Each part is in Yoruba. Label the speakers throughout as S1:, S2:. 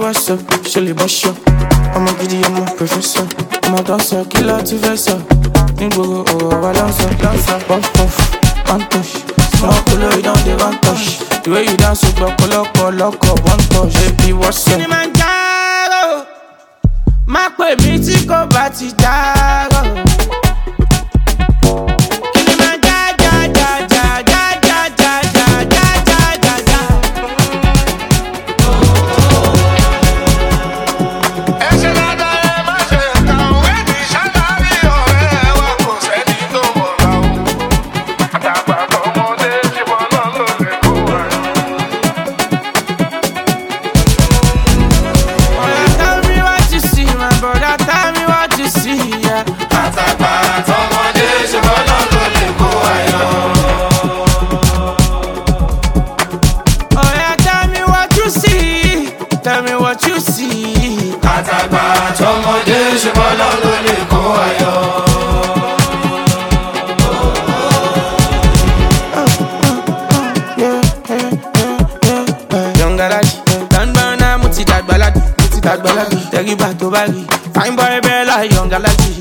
S1: what's up, surely bust up. I'm a giddy, I'm a professor. I'm a dancer, killer to versa. Nigga, oh, I dancer. Puff, puff, one touch. Small color, you don't want touch. The way you dance, you go lock up, one touch. Baby, what's up? Kilimanjaro, má pè mí tí kò bá ti dárò. Tell me what you see. Àtàgbà tọmọdé ṣe bọ́lá ló lè kó ayọ̀. Young Galaxy, dandan mo ti dàgbàlagbà, tẹríba tó bá rí. Fine boy bella, Young Galaxy,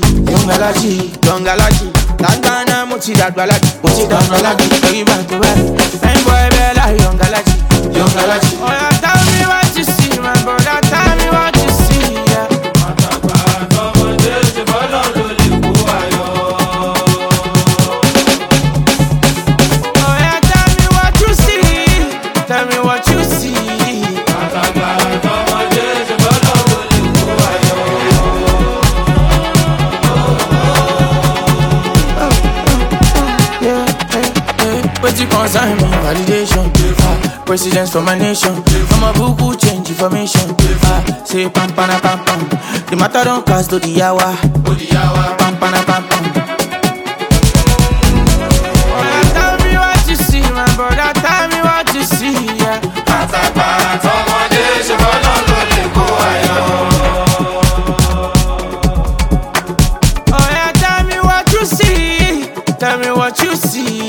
S1: dandan mo ti dàgbàlagbà, tẹríba tó bá rí. Fine boy bella, Young Galaxy. Oh yeah, tell me what you see, my brother. Tell me what you see, yeah. Àtàgbà tọmọdé ṣe bọ́lá ló lè kó ayọ̀. Oh yeah, tell me what you see. Tell me what you see. Àtàgbà tọmọdé ṣe bọ́lá ló lè kó ayọ̀. What you concern me? Validation. Presidents for my nation. From a book who change information. Say pam pam pam pam. The matter don't cast to the hour. Pam pam pam pam. Tell me what you see, my brother. Tell me what you see, yeah. Àtàgbà tọmọdé ṣe bọ́lá ló lè kó ayọ̀. Oh yeah, tell me what you see. Tell me what you see.